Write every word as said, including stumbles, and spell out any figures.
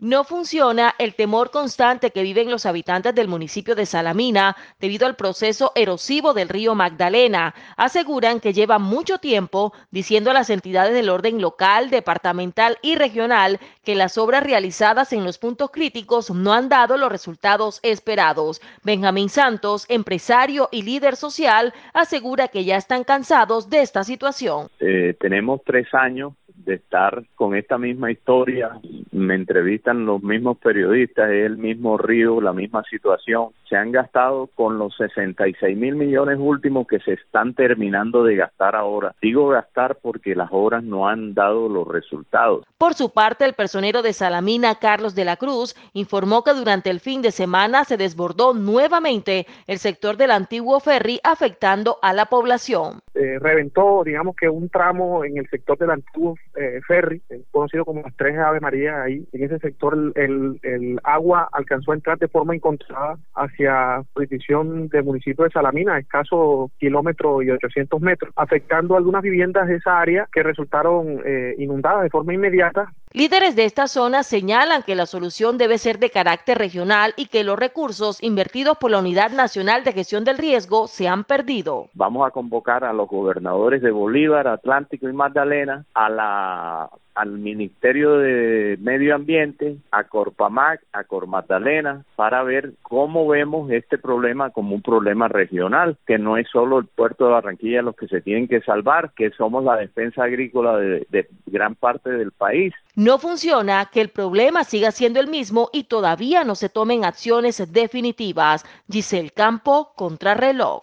No funciona el temor constante que viven los habitantes del municipio de Salamina debido al proceso erosivo del río Magdalena. Aseguran que lleva mucho tiempo diciendo a las entidades del orden local, departamental y regional que las obras realizadas en los puntos críticos no han dado los resultados esperados. Benjamín Santos, empresario y líder social, asegura que ya están cansados de esta situación. Eh, tenemos tres años de estar con esta misma historia, me entrevistan los mismos periodistas, es el mismo río, la misma situación. Se han gastado con los sesenta y seis mil millones últimos que se están terminando de gastar ahora. Digo gastar porque las obras no han dado los resultados. Por su parte, el personero de Salamina, Carlos de la Cruz, informó que durante el fin de semana se desbordó nuevamente el sector del antiguo ferry, afectando a la población. Eh, reventó, digamos que un tramo en el sector del antiguo eh, ferry, eh, conocido como las Tres Ave María. Ahí en ese sector el, el, el agua alcanzó a entrar de forma incontrolada hacia jurisdicción del municipio de Salamina, a escaso kilómetro y ochocientos metros, afectando algunas viviendas de esa área que resultaron eh, inundadas de forma inmediata. Líderes de esta zona señalan que la solución debe ser de carácter regional y que los recursos invertidos por la Unidad Nacional de Gestión del Riesgo se han perdido. Vamos a convocar a los gobernadores de Bolívar, Atlántico y Magdalena, a la al Ministerio de Medio Ambiente, a Corpamac, a Cormagdalena, para ver cómo vemos este problema como un problema regional, que no es solo el puerto de Barranquilla los que se tienen que salvar, que somos la defensa agrícola de, de gran parte del país. No funciona que el problema siga siendo el mismo y todavía no se tomen acciones definitivas. Giselle Campo, Contrarreloj.